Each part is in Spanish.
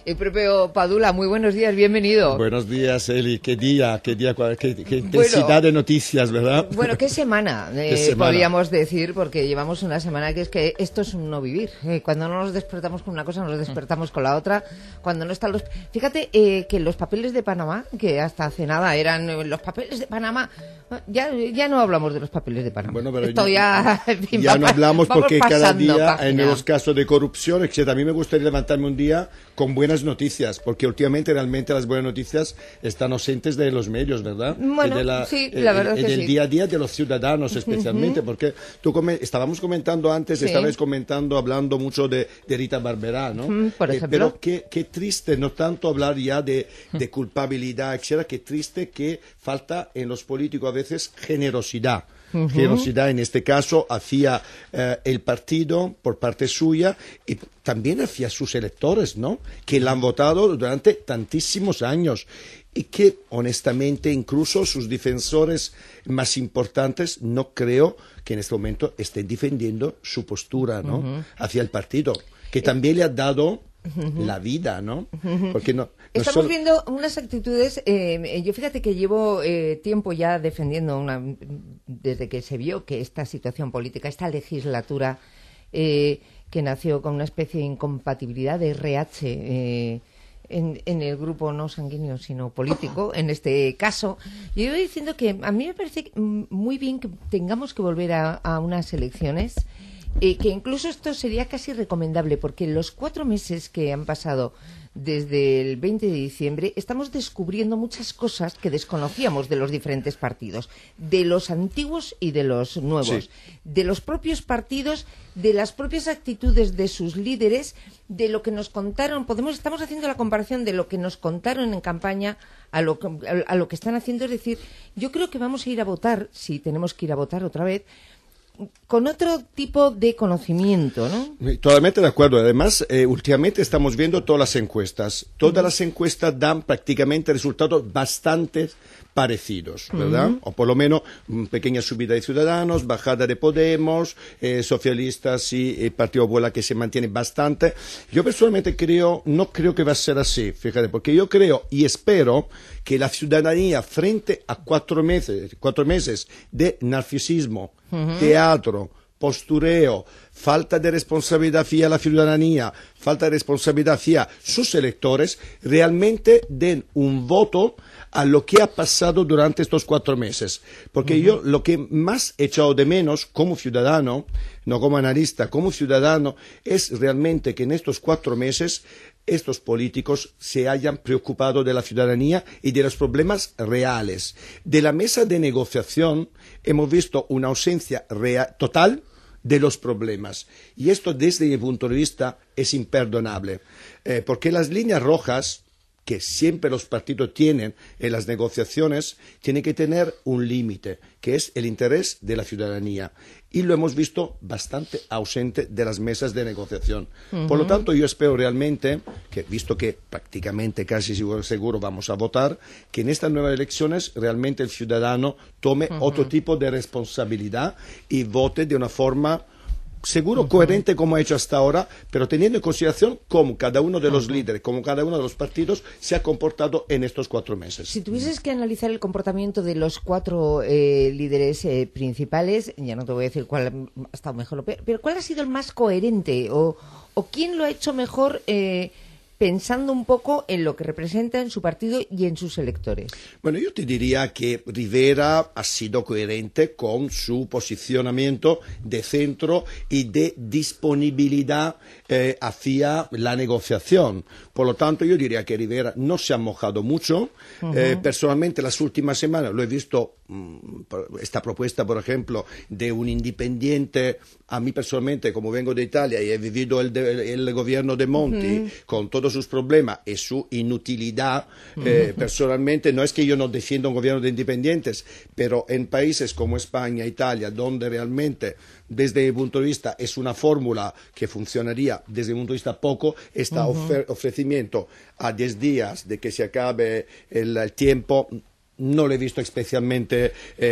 El propio Padula, muy buenos días, bienvenido. Buenos días, Eli. Qué intensidad de noticias, ¿verdad? Bueno, qué semana, podríamos decir, porque llevamos una semana que es que esto es un no vivir. Cuando no nos despertamos con una cosa, nos despertamos con la otra. Cuando no están los... Fíjate que los papeles de Panamá, que hasta hace nada eran los papeles de Panamá, ya no hablamos de los papeles de Panamá. Bueno, pero esto ya no hablamos porque cada día página. hay nuevos casos de corrupción, etc. A mí me gustaría levantarme un día con buenas noticias, porque últimamente realmente las buenas noticias están ausentes de los medios, ¿verdad? Bueno, sí, la verdad que sí. Del día a día de los ciudadanos especialmente, porque estábamos comentando antes, Sí. estabais hablando mucho de Rita Barberá, ¿no? Por ejemplo. Pero qué triste, no tanto hablar ya de culpabilidad, etc., qué triste que falta en los políticos a veces generosidad. Generosidad en este caso hacia el partido por parte suya y también hacia sus electores, ¿no? Que la han votado durante tantísimos años y que honestamente incluso sus defensores más importantes no creo que en este momento estén defendiendo su postura, ¿no? Hacia el partido, que también le ha dado la vida, ¿no? Porque Estamos viendo unas actitudes, yo fíjate que llevo tiempo ya defendiendo desde que se vio que esta situación política, esta legislatura que nació con una especie de incompatibilidad de RH en el grupo no sanguíneo sino político, en este caso, yo iba diciendo que a mí me parece muy bien que tengamos que volver a unas elecciones. Que incluso esto sería casi recomendable, porque los 4 meses que han pasado desde el 20 de diciembre estamos descubriendo muchas cosas que desconocíamos de los diferentes partidos, de los antiguos y de los nuevos, sí, de los propios partidos, de las propias actitudes de sus líderes, de lo que nos contaron. Estamos haciendo la comparación de lo que nos contaron en campaña a lo que están haciendo. Es decir, yo creo que vamos a ir a votar, si tenemos que ir a votar otra vez, con otro tipo de conocimiento, ¿no? Totalmente de acuerdo. Además, últimamente estamos viendo todas las encuestas. Todas las encuestas dan prácticamente resultados bastante parecidos, ¿verdad? O por lo menos pequeña subida de Ciudadanos, bajada de Podemos, socialistas y Partido Popular que se mantiene bastante. Yo personalmente no creo que va a ser así, fíjate, porque yo creo y espero que la ciudadanía frente a 4 meses de narcisismo, teatro, postureo, falta de responsabilidad hacia la ciudadanía, falta de responsabilidad hacia sus electores, realmente den un voto a lo que ha pasado durante estos 4 meses. Porque yo lo que más he echado de menos como ciudadano, no como analista, como ciudadano, es realmente que en estos 4 meses estos políticos se hayan preocupado de la ciudadanía y de los problemas reales. De la mesa de negociación hemos visto una ausencia total de los problemas. Y esto, desde mi punto de vista, es imperdonable. Porque las líneas rojas que siempre los partidos tienen en las negociaciones, tienen que tener un límite, que es el interés de la ciudadanía. Y lo hemos visto bastante ausente de las mesas de negociación. Por lo tanto, yo espero realmente, que visto que prácticamente casi seguro vamos a votar, que en estas nuevas elecciones realmente el ciudadano tome otro tipo de responsabilidad y vote de una forma seguro coherente como ha hecho hasta ahora, pero teniendo en consideración cómo cada uno de los líderes, cómo cada uno de los partidos se ha comportado en estos 4 meses. Si tuvieses que analizar el comportamiento de los 4 líderes principales, ya no te voy a decir cuál ha estado mejor o peor, pero ¿cuál ha sido el más coherente o quién lo ha hecho mejor pensando un poco en lo que representa en su partido y en sus electores? Bueno, yo te diría que Rivera ha sido coherente con su posicionamiento de centro y de disponibilidad hacia la negociación. Por lo tanto, yo diría que Rivera no se ha mojado mucho. Personalmente, las últimas semanas lo he visto, esta propuesta, por ejemplo, de un independiente. A mí personalmente, como vengo de Italia y he vivido el gobierno de Monti con todos sus problemas y su inutilidad, personalmente, no es que yo no defienda un gobierno de independientes, pero en países como España, Italia, donde realmente, desde mi punto de vista, es una fórmula que funcionaría, desde mi punto de vista, poco, este ofrecimiento a 10 días de que se acabe el tiempo, no lo he visto especialmente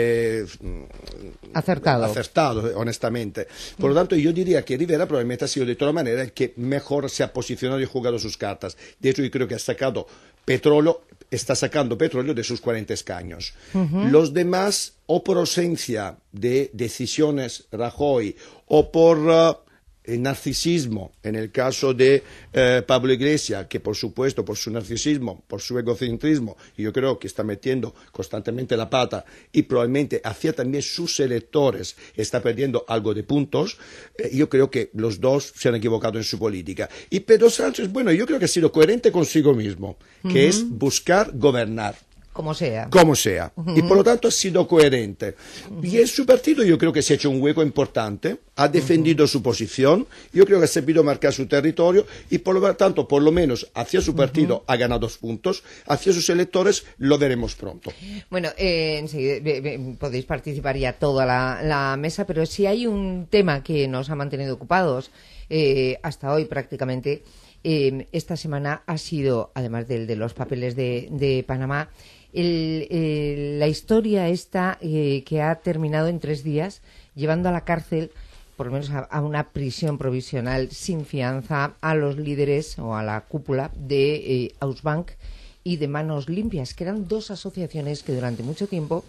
acertado, honestamente. Por lo tanto, yo diría que Rivera probablemente ha sido de todas maneras el que mejor se ha posicionado y jugado sus cartas. De hecho, yo creo que está sacando petróleo de sus 40 escaños. Los demás, o por ausencia de decisiones Rajoy, o por el narcisismo, en el caso de Pablo Iglesias, que por supuesto por su narcisismo, por su egocentrismo, yo creo que está metiendo constantemente la pata y probablemente hacia también sus electores está perdiendo algo de puntos, yo creo que los dos se han equivocado en su política. Y Pedro Sánchez, bueno, yo creo que ha sido coherente consigo mismo, que es buscar gobernar. Como sea. Y por lo tanto ha sido coherente. Y en su partido yo creo que se ha hecho un hueco importante, ha defendido su posición, yo creo que ha sabido marcar su territorio y por lo tanto, por lo menos hacia su partido ha ganado 2 puntos, hacia sus electores lo veremos pronto. Bueno, enseguida podéis participar ya toda la mesa, pero si hay un tema que nos ha mantenido ocupados hasta hoy prácticamente. Esta semana ha sido, además del de los papeles de Panamá, la historia esta que ha terminado en 3 días llevando a la cárcel, por lo menos a una prisión provisional sin fianza, a los líderes o a la cúpula de Ausbank y de Manos Limpias, que eran 2 asociaciones que durante mucho tiempo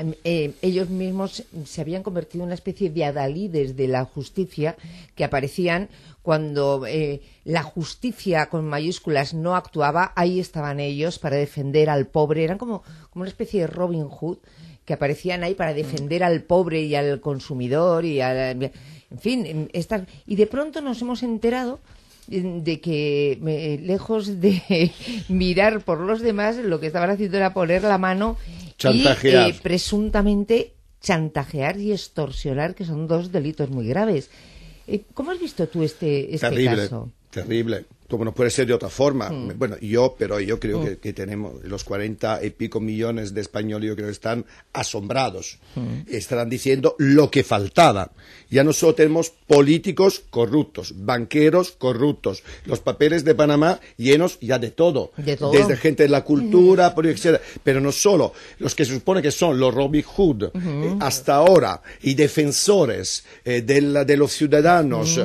ellos mismos se habían convertido en una especie de adalides de la justicia, que aparecían cuando la justicia con mayúsculas no actuaba, ahí estaban ellos para defender al pobre. Eran como una especie de Robin Hood, que aparecían ahí para defender al pobre y al consumidor en fin, y de pronto nos hemos enterado de que lejos de mirar por los demás, lo que estaban haciendo era poner la mano chantajear. Y presuntamente chantajear y extorsionar, que son 2 delitos muy graves. ¿Cómo has visto tú este caso? Terrible. Como no puede ser de otra forma. Bueno, yo creo que tenemos los 40 y pico millones de españoles, yo creo que están asombrados. Estarán diciendo lo que faltaba. Ya nosotros tenemos políticos corruptos, banqueros corruptos, los papeles de Panamá llenos ya de todo. Desde gente de la cultura, etc. Pero no solo, los que se supone que son los Robin Hood, hasta ahora, y defensores de los ciudadanos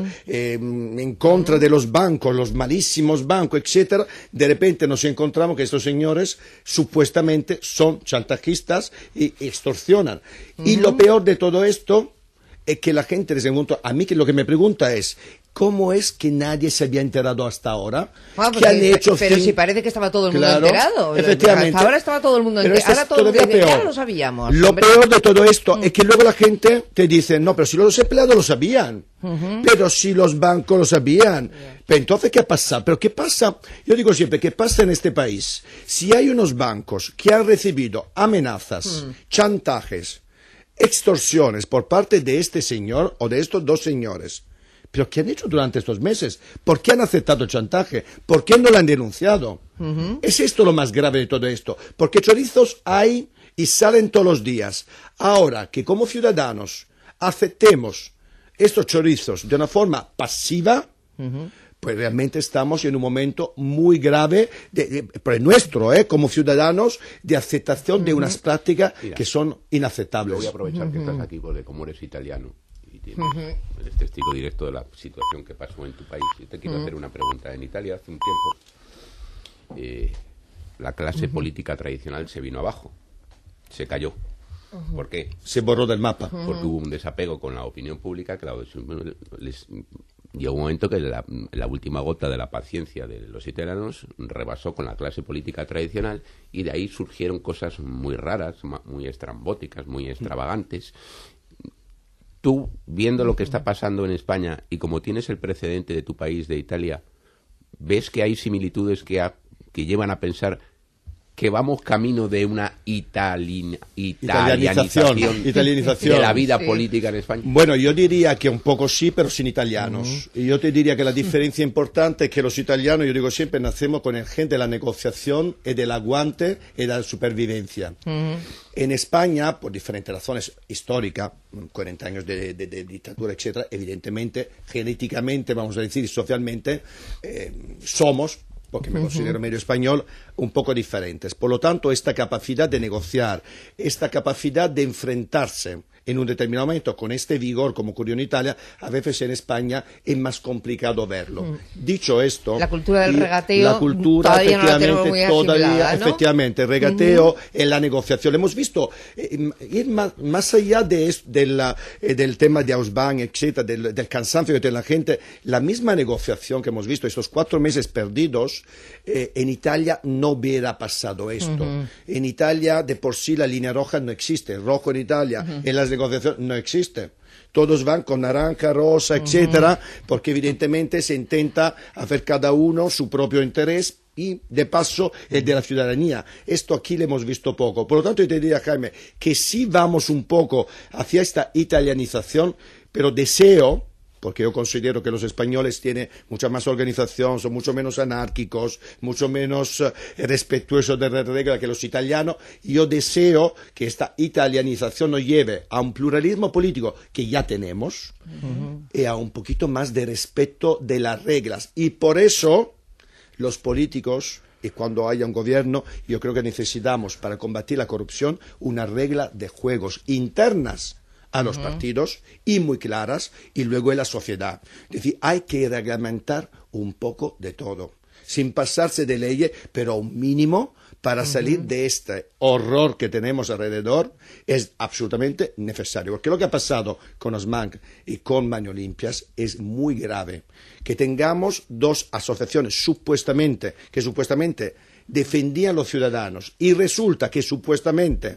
en contra de los bancos, los malísimos bancos, etcétera, de repente nos encontramos que estos señores supuestamente son chantajistas y extorsionan. Y lo peor de todo esto es que la gente, desde un punto, a mí que lo que me pregunta es, ¿cómo es que nadie se había enterado hasta ahora? ¿Qué han hecho? Pero si parece que estaba todo el mundo enterado. Efectivamente. Hasta ahora estaba todo el mundo enterado. Ahora todo el mundo dice, ya lo sabíamos. Lo peor de todo esto es que luego la gente te dice, no, pero si los empleados lo sabían. Pero si los bancos lo sabían. Pero entonces, ¿qué pasa? ¿Pero qué pasa? Yo digo siempre, ¿qué pasa en este país? Si hay unos bancos que han recibido amenazas, chantajes, extorsiones por parte de este señor o de estos 2 señores, ¿pero qué han hecho durante estos meses? ¿Por qué han aceptado el chantaje? ¿Por qué no lo han denunciado? ¿Es esto lo más grave de todo esto? Porque chorizos hay y salen todos los días. Ahora que como ciudadanos aceptemos estos chorizos de una forma pasiva, pues realmente estamos en un momento muy grave, pero nuestro, como ciudadanos, de aceptación de unas prácticas que son inaceptables. Voy a aprovechar que estás aquí, porque como eres italiano y eres testigo directo de la situación que pasó en tu país, yo te quiero hacer una pregunta. En Italia hace un tiempo la clase política tradicional se vino abajo, se cayó. ¿Por qué? Se borró del mapa. Porque hubo un desapego con la opinión pública que llegó un momento que la última gota de la paciencia de los italianos rebasó con la clase política tradicional, y de ahí surgieron cosas muy raras, muy estrambóticas, muy extravagantes. Tú, viendo lo que está pasando en España y como tienes el precedente de tu país, de Italia, ¿ves que hay similitudes que llevan a pensar que vamos camino de una italianización de la vida política en España? Bueno, yo diría que un poco sí, pero sin italianos. Y yo te diría que la diferencia importante es que los italianos, yo digo siempre, nacemos con el gen de la negociación y del aguante y de la supervivencia. En España, por diferentes razones históricas, 40 años de dictadura, etcétera, evidentemente, genéticamente, vamos a decir, socialmente, somos porque me considero medio español, un poco diferentes. Por lo tanto, esta capacidad de negociar, esta capacidad de enfrentarse en un determinado momento con este vigor, como ocurrió en Italia, a veces en España es más complicado verlo. Dicho esto, la cultura del regateo la cultura, todavía no la tenemos efectivamente, muy asimilada, ¿no? efectivamente, el regateo en la negociación. Lo hemos visto ir más allá del tema de Ausbank, etcétera, del cansancio que tiene la gente. La misma negociación que hemos visto, estos 4 meses perdidos, en Italia no hubiera pasado esto. En Italia, de por sí, la línea roja no existe. El rojo en Italia, en las negociaciones, no existe. Todos van con naranja, rosa, etcétera, porque evidentemente se intenta hacer cada uno su propio interés y, de paso, el de la ciudadanía. Esto aquí lo hemos visto poco. Por lo tanto, yo te diría, Jaime, que sí vamos un poco hacia esta italianización, pero deseo, porque yo considero que los españoles tienen mucha más organización, son mucho menos anárquicos, mucho menos respetuosos de la regla que los italianos. Yo deseo que esta italianización nos lleve a un pluralismo político que ya tenemos y a un poquito más de respeto de las reglas. Y por eso los políticos, y cuando haya un gobierno, yo creo que necesitamos, para combatir la corrupción, una regla de juegos internas a los partidos y muy claras, y luego en la sociedad. Es decir, hay que reglamentar un poco de todo, sin pasarse de leyes, pero un mínimo para salir de este horror que tenemos alrededor es absolutamente necesario. Porque lo que ha pasado con Ausbank y con Manos Limpias es muy grave. Que tengamos dos asociaciones que supuestamente defendían a los ciudadanos y resulta que supuestamente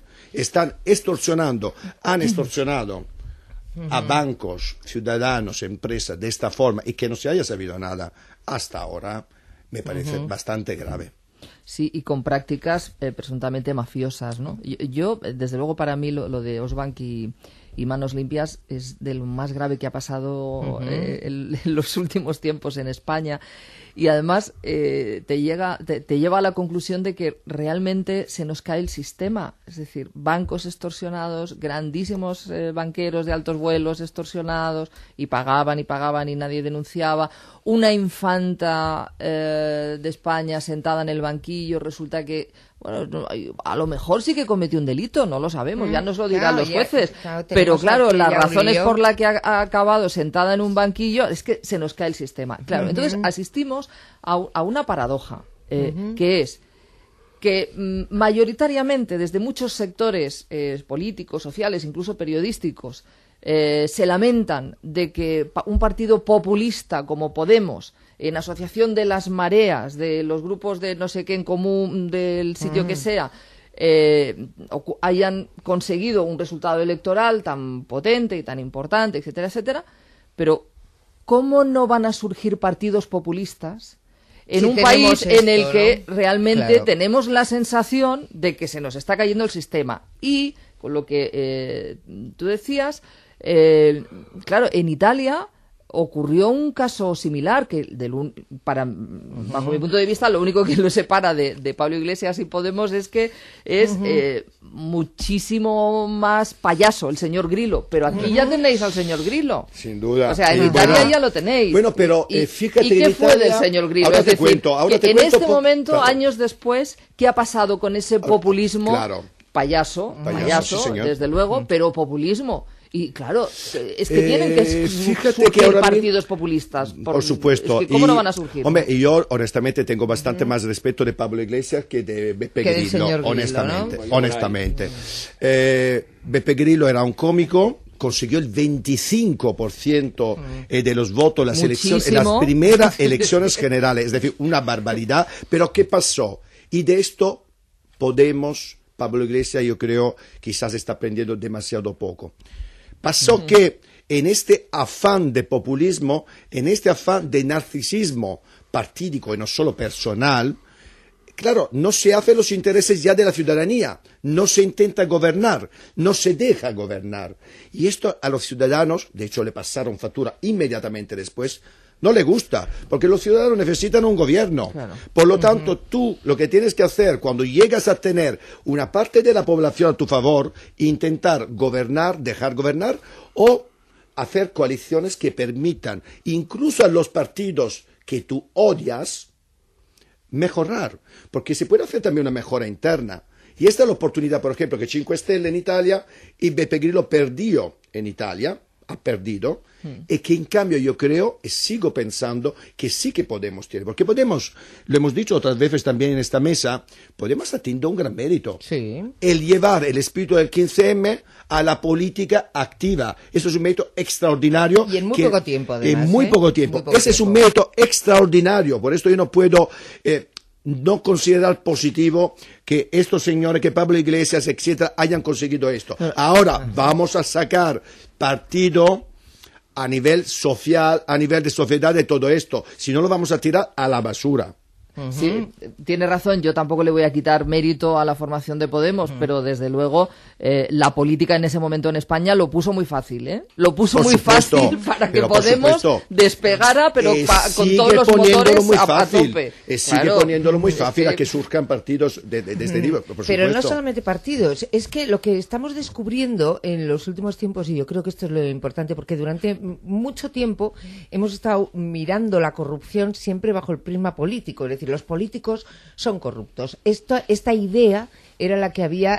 han extorsionado a bancos, ciudadanos, empresas de esta forma y que no se haya sabido nada hasta ahora, me parece bastante grave. Sí, y con prácticas presuntamente mafiosas, ¿no? Yo, desde luego, para mí lo de Ausbank y Manos Limpias es de lo más grave que ha pasado en los últimos tiempos en España. Y además te lleva a la conclusión de que realmente se nos cae el sistema. Es decir, bancos extorsionados, grandísimos banqueros de altos vuelos extorsionados, y pagaban y nadie denunciaba. Una infanta de España sentada en el banquillo, resulta que, bueno, a lo mejor sí que cometió un delito, no lo sabemos, ya nos lo dirán los jueces. Pero claro, las razones por las que ha acabado sentada en un banquillo es que se nos cae el sistema. Claro, entonces asistimos a una paradoja, que es que mayoritariamente desde muchos sectores políticos, sociales, incluso periodísticos, se lamentan de que un partido populista como Podemos, en asociación de las mareas, de los grupos de no sé qué en común, del sitio que sea, hayan conseguido un resultado electoral tan potente y tan importante, etcétera, etcétera, pero ¿cómo no van a surgir partidos populistas en un país en el que realmente tenemos la sensación de que se nos está cayendo el sistema? Y con lo que tú decías, claro, en Italia ocurrió un caso similar que bajo mi punto de vista lo único que lo separa de Pablo Iglesias y Podemos es que es muchísimo más payaso el señor Grillo, pero aquí ya tenéis al señor Grillo, sin duda. O sea, en Italia ya lo tenéis. Bueno, pero fíjate, ¿y qué fue del señor Grillo? Ahora te cuento. En este momento, años después, ¿qué ha pasado con ese populismo? Claro. Payaso, sí, desde luego, pero populismo. Y claro, es que tienen que surgir partidos populistas. Por supuesto. Es que ¿cómo no van a surgir? Hombre, y yo honestamente tengo bastante más respeto de Pablo Iglesias que de Beppe Grillo, honestamente. Grillo, ¿no? Honestamente. Beppe Grillo era un cómico, consiguió el 25% de los votos en las elecciones, en las primeras elecciones generales, es decir, una barbaridad. Pero ¿qué pasó? Y de esto Pablo Iglesias, yo creo, quizás está aprendiendo demasiado poco. Pasó que en este afán de populismo, en este afán de narcisismo partídico y no solo personal, claro, no se hacen los intereses ya de la ciudadanía, no se intenta gobernar, no se deja gobernar. Y esto a los ciudadanos, de hecho le pasaron factura inmediatamente después, no le gusta, porque los ciudadanos necesitan un gobierno. Claro. Por lo tanto, tú lo que tienes que hacer cuando llegas a tener una parte de la población a tu favor, intentar gobernar, dejar gobernar, o hacer coaliciones que permitan, incluso a los partidos que tú odias, mejorar, porque se puede hacer también una mejora interna. Y esta es la oportunidad, por ejemplo, que 5 Stelle en Italia y Beppe Grillo perdió en Italia, ha perdido, y que en cambio yo creo y sigo pensando que sí que podemos tener, porque podemos, lo hemos dicho otras veces también en esta mesa, podemos estar teniendo un gran mérito. Sí. El llevar el espíritu del 15M a la política activa. Eso es un mérito extraordinario. Y en muy poco tiempo, además. En muy poco tiempo. Ese es un mérito extraordinario. Por esto yo no puedo no considerar positivo que estos señores, que Pablo Iglesias, etcétera, hayan conseguido esto. Ahora vamos a sacar partido a nivel social, a nivel de sociedad de todo esto. Si no, lo vamos a tirar a la basura. Sí, tiene razón, yo tampoco le voy a quitar mérito a la formación de Podemos, pero desde luego la política en ese momento en España lo puso muy fácil, ¿eh? Lo puso muy fácil para que Podemos despegara, pero con todos los motores muy a fácil. tope. Sigue poniéndolo muy fácil a que surjan partidos de este nivel, por supuesto. Pero no solamente partidos, es que lo que estamos descubriendo en los últimos tiempos, y yo creo que esto es lo importante, porque durante mucho tiempo hemos estado mirando la corrupción siempre bajo el prisma político, es decir, los políticos son corruptos. Esta idea era la que había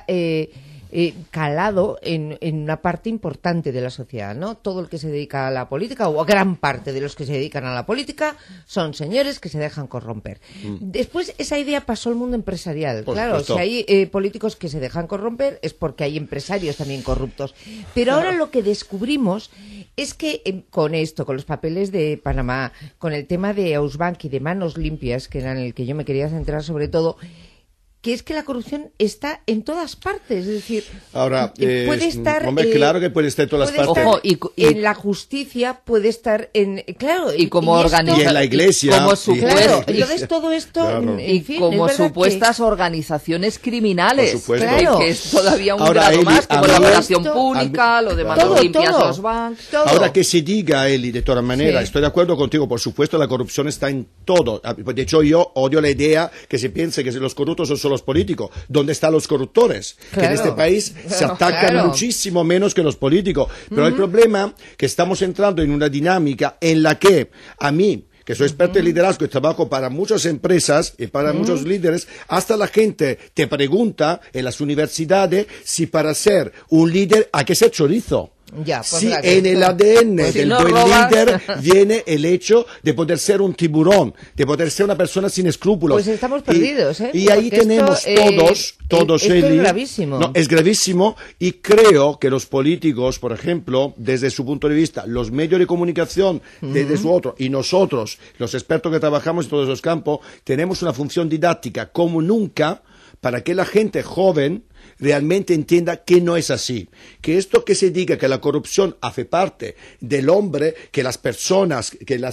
calado en una parte importante de la sociedad, ¿no? Todo el que se dedica a la política, o gran parte de los que se dedican a la política, son señores que se dejan corromper. Después esa idea pasó al mundo empresarial. Claro, si hay políticos que se dejan corromper es porque hay empresarios también corruptos. Pero ahora lo que descubrimos es que con esto, con los papeles de Panamá, con el tema de Ausbank y de Manos Limpias, que era en el que yo me quería centrar sobre todo, que es que la corrupción está en todas partes, es decir, ahora puede estar, claro que puede estar en todas partes. Ojo, en la justicia puede estar y como organización, y en la iglesia, entonces todo esto, en fin, como supuestas organizaciones criminales, por supuesto, que es todavía un ahora, grado más, como la operación pública, lo de Manos Limpias, los bancos. Ahora que se diga, Eli, de todas maneras, estoy de acuerdo contigo, por supuesto, la corrupción está en todo. De hecho, yo odio la idea que se piense que los corruptos son solo los políticos. ¿Dónde están los corruptores? Que en este país se atacan muchísimo menos que los políticos. Pero el problema es que estamos entrando en una dinámica en la que a mí, que soy experto en liderazgo y trabajo para muchas empresas y para muchos líderes, hasta la gente te pregunta en las universidades si para ser un líder hay que ser chorizo. Ya, pues si en el ADN del buen líder viene el hecho de poder ser un tiburón, de poder ser una persona sin escrúpulos. Pues estamos perdidos, ¿eh? Y ahí tenemos todos, esto Eli. Es gravísimo. No, es gravísimo, y creo que los políticos, por ejemplo, desde su punto de vista, los medios de comunicación, desde su otro, y nosotros, los expertos que trabajamos en todos esos campos, tenemos una función didáctica como nunca para que la gente joven realmente entienda que no es así, que esto que se diga que la corrupción hace parte del hombre, que las personas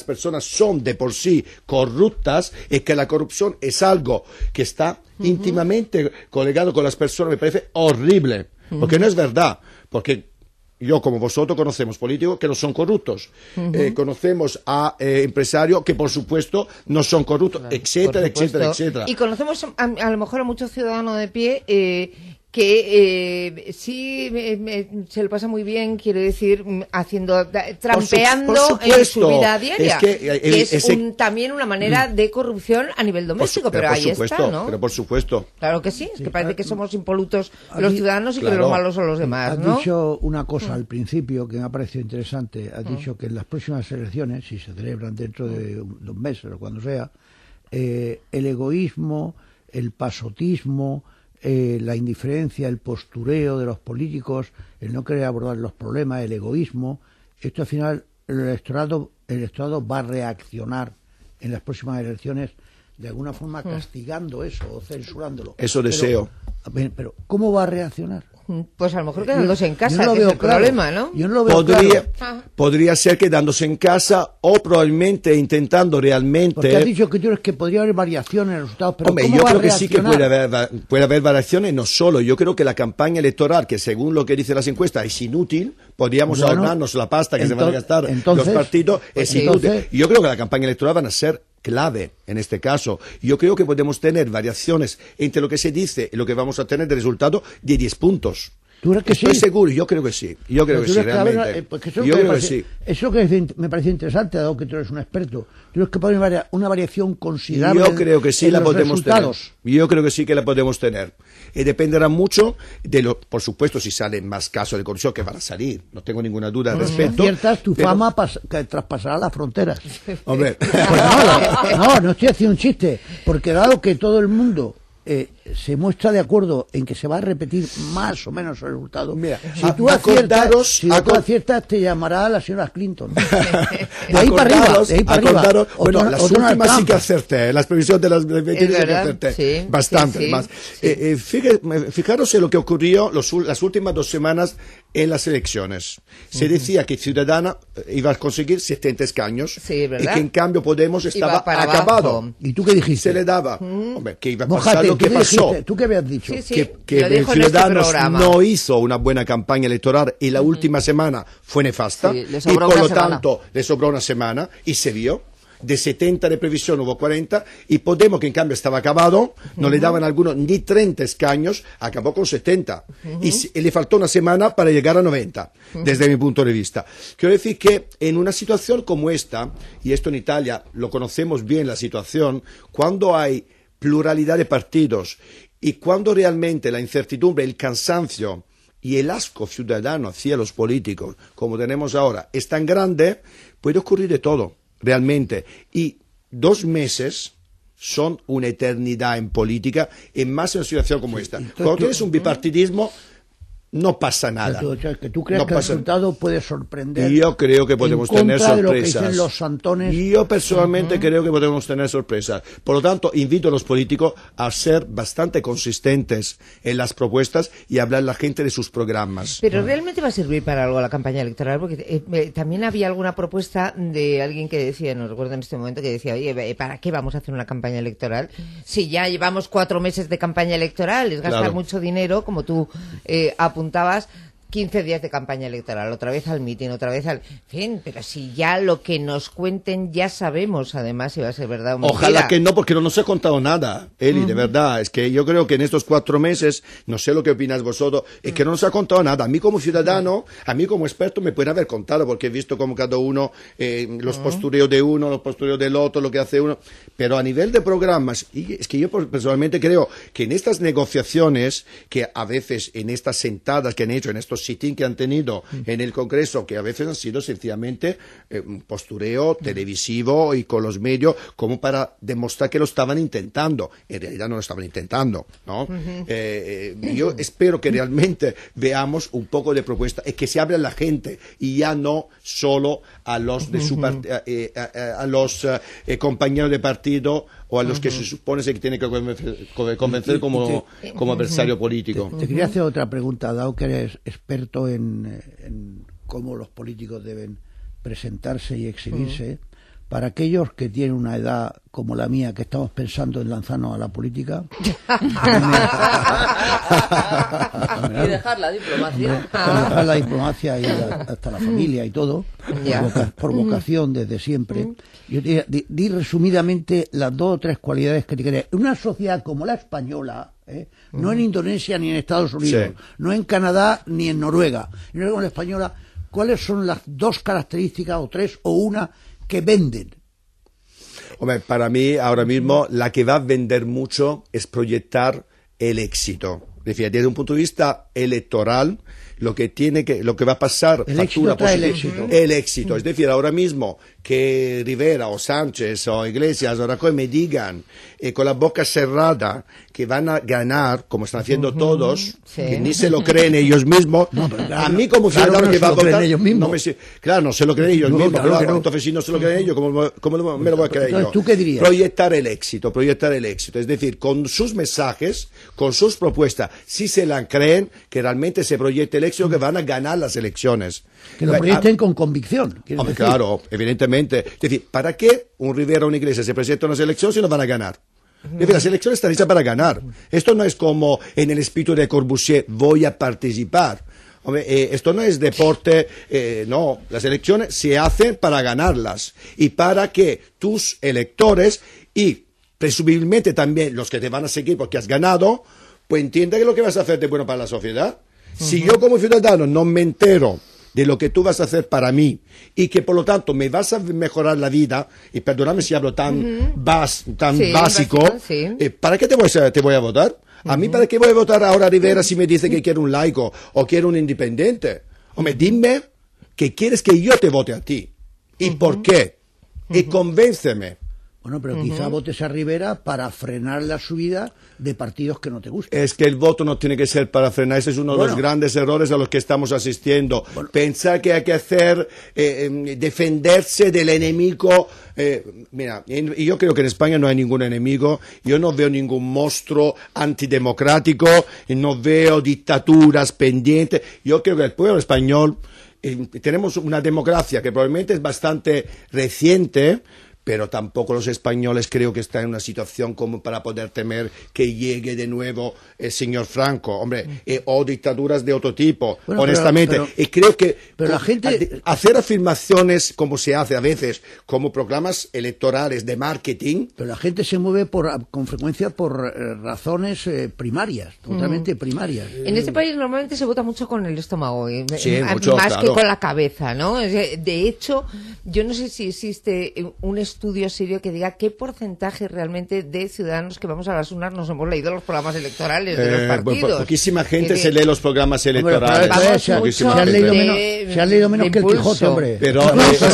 son de por sí corruptas, y que la corrupción es algo que está íntimamente colegado con las personas, me parece horrible, porque no es verdad, porque yo, como vosotros, conocemos políticos que no son corruptos, conocemos a empresarios que, por supuesto, no son corruptos, etcétera, etcétera, etcétera. Y conocemos a lo mejor a muchos ciudadanos de pie que sí se lo pasa muy bien, quiero decir, trampeando en su vida diaria, también una manera de corrupción a nivel doméstico, pero ahí está, ¿no? Pero por supuesto. Claro que sí, es que parece que somos impolutos los ciudadanos y que los malos son los demás, ¿no? Has dicho una cosa al principio que me ha parecido interesante, has dicho que en las próximas elecciones, si se celebran dentro de 2 meses o cuando sea, el egoísmo, el pasotismo, la indiferencia, el postureo de los políticos, el no querer abordar los problemas, el egoísmo, esto al final el electorado va a reaccionar en las próximas elecciones de alguna forma castigando eso o censurándolo. Eso deseo. Pero ¿cómo va a reaccionar? Pues a lo mejor quedándose en casa, no que es el problema, ¿no? Yo no lo veo podría ser quedándose en casa o probablemente intentando realmente... Porque has dicho que podría haber variaciones en los resultados, pero hombre, ¿cómo yo va creo a que sí que reaccionar? puede haber variaciones, no solo. Yo creo que la campaña electoral, que según lo que dicen las encuestas es inútil, podríamos ahorrarnos la pasta que se van a gastar los partidos, es inútil. Y yo creo que la campaña electoral van a ser clave en este caso. Yo creo que podemos tener variaciones entre lo que se dice y lo que vamos a tener de resultado de 10 puntos. ¿Tú crees que Estoy sí? seguro, yo creo que sí. Yo creo que sí, realmente. Yo creo que sí. Eso que me parece interesante, dado que tú eres un experto. ¿Tú crees que puede haber una variación considerable? Yo creo que sí en la los podemos resultados? tener. Yo creo que sí que la podemos tener. Y dependerá mucho por supuesto, si salen más casos de corrupción, que van a salir. No tengo ninguna duda al respecto. Ciertas, tu fama que traspasará las fronteras. Hombre. Pues no estoy haciendo un chiste. Porque dado que todo el mundo se muestra de acuerdo en que se va a repetir más o menos el resultado. Mira, si tú aciertas, te llamará la señora Clinton. De ahí para arriba. Bueno, las últimas sí que acerté, las previsiones de las 20 sí que acerté. Sí, bastante más. Sí. Fijaros en lo que ocurrió las últimas 2 semanas en las elecciones. Se decía que Ciudadana iba a conseguir 70 escaños y que en cambio Podemos estaba acabado. ¿Y tú qué dijiste? Se le daba. Hombre, que iba a pasar lo que pasó. ¿Tú qué habías dicho? Que Ciudadanos no hizo una buena campaña electoral y la última semana fue nefasta y por lo tanto le sobró una semana y se vio. De 70 de previsión hubo 40 y Podemos, que en cambio estaba acabado, no le daban algunos ni 30 escaños, acabó con 70 y le faltó una semana para llegar a 90 desde mi punto de vista. Quiero decir que en una situación como esta, y esto en Italia lo conocemos bien la situación, cuando hay pluralidad de partidos y cuando realmente la incertidumbre, el cansancio y el asco ciudadano hacia los políticos, como tenemos ahora, es tan grande, puede ocurrir de todo. Realmente, y 2 meses son una eternidad en política, y más en una situación como esta. Cuando tienes un bipartidismo, no pasa nada. Que tú crees que el resultado puede sorprender. Yo creo que podemos tener sorpresas. De lo que dicen los santones. Yo personalmente creo que podemos tener sorpresas. Por lo tanto, invito a los políticos a ser bastante consistentes en las propuestas y hablar a la gente de sus programas. Pero realmente va a servir para algo la campaña electoral, porque también había alguna propuesta de alguien que decía, no recuerdo en este momento, que decía, oye, ¿para qué vamos a hacer una campaña electoral? Si ya llevamos 4 meses de campaña electoral, es gastar mucho dinero, como tú apuntabas, 15 días de campaña electoral, otra vez al mitin, otra vez al... En fin, pero si ya lo que nos cuenten ya sabemos, además, si va a ser verdad o mentira. Ojalá que no, porque no nos he contado nada, Eli, de verdad. Es que yo creo que en estos 4 meses, no sé lo que opináis vosotros, es que no nos ha contado nada. A mí como ciudadano, a mí como experto me puede haber contado, porque he visto como cada uno, los postureos de uno, los postureos del otro, lo que hace uno. Pero a nivel de programas, y es que yo personalmente creo que en estas negociaciones, que a veces en estas sentadas que han hecho, en estos sit-in que han tenido en el Congreso, que a veces han sido sencillamente un postureo televisivo y con los medios como para demostrar que lo estaban intentando. En realidad no lo estaban intentando, ¿no? Yo espero que realmente veamos un poco de propuesta y que se hable a la gente y ya no solo a los de su a los compañeros de partido o a los que se supone que tiene que convencer como adversario político. Te quería hacer otra pregunta, dado que eres experto en cómo los políticos deben presentarse y exhibirse. Para aquellos que tienen una edad como la mía, que estamos pensando en lanzarnos a la política y dejar la diplomacia, dejar la diplomacia y hasta la familia y todo, por vocación desde siempre. Yo te di resumidamente las 2 o 3 cualidades que te quería. En una sociedad como la española, no en Indonesia ni en Estados Unidos, no en Canadá ni en Noruega, sino como la española, ¿cuáles son las 2 características o 3 o una que venden? Hombre, para mí ahora mismo la que va a vender mucho es proyectar el éxito. Es decir, desde un punto de vista electoral, lo que va a pasar, el éxito trae el éxito. El éxito. Es decir, ahora mismo que Rivera o Sánchez o Iglesias o Rajoy me digan con la boca cerrada que van a ganar, como están haciendo todos, que ni se lo creen ellos mismos, a mí como ciudadano que va a votar, no se lo creen ellos mismos, entonces si no se lo creen ellos, ¿cómo me lo voy a creer yo? ¿Tú qué dirías? Proyectar el éxito, es decir, con sus mensajes, con sus propuestas, si se la creen, que realmente se proyecte el éxito, que van a ganar las elecciones. Que lo proyecten con convicción. Claro, evidentemente. Es decir, ¿para qué un Rivera o una Iglesia se presenta a unas elecciones si no van a ganar? Es decir, las elecciones están hechas para ganar. Esto no es como en el espíritu de Corbusier, voy a participar. Hombre, esto no es deporte, no. Las elecciones se hacen para ganarlas y para que tus electores y presumiblemente también los que te van a seguir porque has ganado, pues entiendan que lo que vas a hacer es bueno para la sociedad. Si yo como ciudadano no me entero de lo que tú vas a hacer para mí y que por lo tanto me vas a mejorar la vida, y perdóname si hablo tan básico, ¿para qué te voy a votar? ¿A mí para qué voy a votar ahora a Rivera si me dice que quiero un laico o quiero un independiente? Hombre, dime que quieres que yo te vote a ti. ¿Y por qué? Y convénceme. Bueno, pero quizá votes a Rivera para frenar la subida de partidos que no te gustan. Es que el voto no tiene que ser para frenar. Ese es uno de los grandes errores a los que estamos asistiendo. Pensar que hay que hacer, defenderse del enemigo. Mira, y yo creo que en España no hay ningún enemigo. Yo no veo ningún monstruo antidemocrático. No veo dictaturas pendientes. Yo creo que el pueblo español, tenemos una democracia que probablemente es bastante reciente, pero tampoco los españoles creo que están en una situación como para poder temer que llegue de nuevo el señor Franco, hombre, o dictaduras de otro tipo, honestamente. Y creo que la gente hacer afirmaciones como se hace a veces, como programas electorales de marketing. Pero la gente se mueve con frecuencia por razones primarias, totalmente primarias. En este país normalmente se vota mucho con el estómago, sí, mucho, más claro, que con la cabeza, ¿no? De hecho, yo no sé si existe un estudio serio que diga qué porcentaje realmente de ciudadanos que vamos a las urnas nos hemos leído los programas electorales de los partidos. Poquísima gente se lee los programas electorales. Se han leído menos que el Quijote, hombre. Pero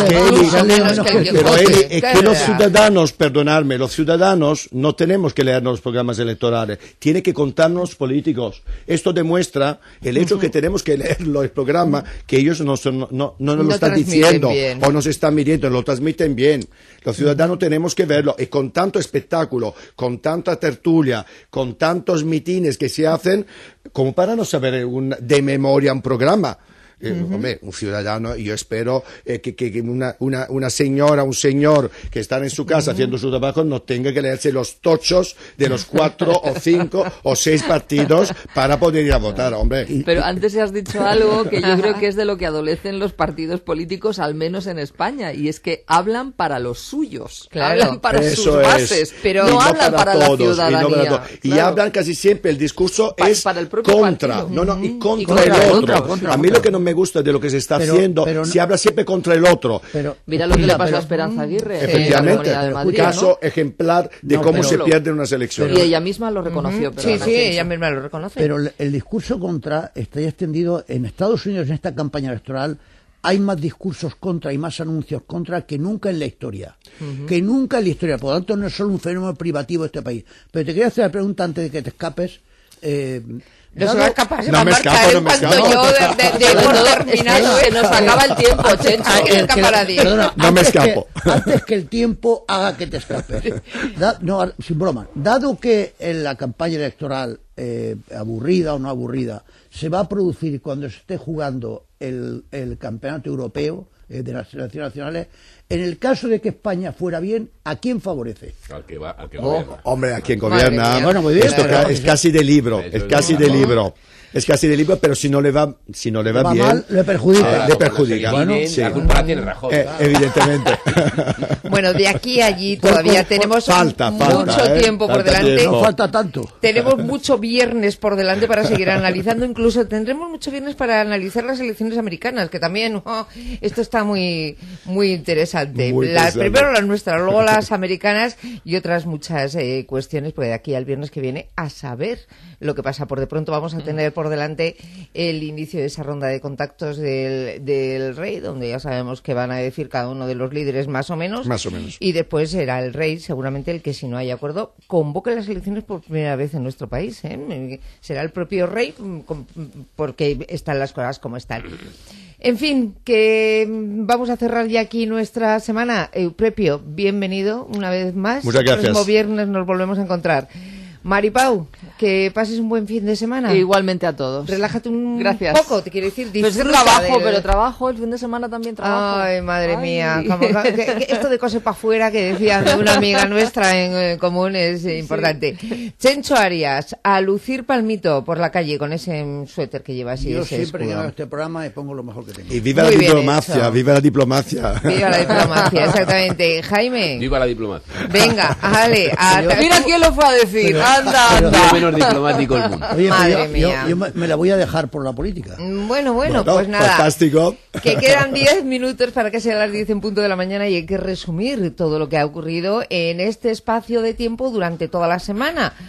es que los ciudadanos, perdonadme, los ciudadanos no tenemos que leernos los programas electorales, tiene que contarnos políticos. Esto demuestra el hecho que tenemos que leerlo, el programa, que ellos no nos lo están diciendo bien, o nos están midiendo, lo transmiten bien. Los ciudadanos tenemos que verlo, y con tanto espectáculo, con tanta tertulia, con tantos mitines que se hacen, como para no saber de memoria un programa. Hombre, un ciudadano, yo espero que una señora, un señor que están en su casa haciendo su trabajo no tenga que leerse los tochos de los 4 o 5 o 6 partidos para poder ir a votar, hombre. Pero antes has dicho algo que yo creo que es de lo que adolecen los partidos políticos, al menos en España, y es que hablan para los suyos, hablan para sus bases, pero no hablan para la ciudadanía. Y hablan casi siempre, el discurso es para el propio contra, partido. Y contra el otro. A mí lo que no me gusta de lo que se está haciendo, se habla siempre contra el otro. Mira lo que le pasó a Esperanza Aguirre. Efectivamente, un caso ejemplar de cómo se pierden unas elecciones. Y ella misma lo reconoció. Sí, ella misma lo reconoce. Pero el discurso contra está ya extendido en Estados Unidos. En esta campaña electoral hay más discursos contra y más anuncios contra que nunca en la historia. Que nunca en la historia. Por lo tanto, no es solo un fenómeno privativo de este país. Pero te quería hacer la pregunta antes de que te escapes. No se va a escapar, se va a me marchar escapo, en cuanto yo de por terminado, que nos acaba el tiempo, Chencho. No me escapo. Antes que el tiempo haga que te escapes. Sin broma. Dado que en la campaña electoral, aburrida o no aburrida, se va a producir cuando se esté jugando el campeonato europeo de las selecciones nacionales, en el caso de que España fuera bien, ¿a quién favorece? Al que gobierna. Hombre, a quien gobierna. Bueno, muy bien, esto es casi de libro, es casi de libro. Es casi de libro, pero si no le va bien, mal, le perjudica. Le perjudica. Bueno, sí. La culpa la tiene Rajoy. Evidentemente. Bueno, de aquí a allí todavía tenemos mucho tiempo por delante. No falta tanto. Tenemos mucho viernes por delante para seguir analizando. Incluso tendremos mucho viernes para analizar las elecciones americanas, que también esto está muy interesante. Primero las nuestras, luego las americanas y otras muchas cuestiones, pues de aquí al viernes que viene a saber lo que pasa. Por de pronto vamos a tener por delante el inicio de esa ronda de contactos del rey, donde ya sabemos que van a decir cada uno de los líderes más o menos. Y después será el rey seguramente el que, si no hay acuerdo, convoque las elecciones por primera vez en nuestro país. Será el propio rey, porque están las cosas como están. En fin, que vamos a cerrar ya aquí nuestra semana. Euprepio, bienvenido una vez más. Muchas gracias. El próximo viernes nos volvemos a encontrar. Maripau, que pases un buen fin de semana. Igualmente a todos. Relájate un poco, te quiero decir. Pues pero trabajo, el fin de semana también trabajo. Ay, madre mía. Esto de coser para afuera que decía de una amiga nuestra en común es importante. Chencho Arias, a lucir palmito por la calle con ese suéter que llevas y yo ese siempre escudo. llego a este programa y pongo lo mejor que tengo. Y viva la diplomacia, viva la diplomacia. Viva la diplomacia, exactamente. Jaime. Viva la diplomacia. Venga, Ale. Mira quién lo fue a decir. Anda, Es lo menos diplomático del mundo. Oye, Madre pero mía. yo me la voy a dejar por la política. Bueno, Bueno, pues nada. fantástico. Que quedan 10 minutos para que sean las 10 en punto de la mañana y hay que resumir todo lo que ha ocurrido en este espacio de tiempo durante toda la semana.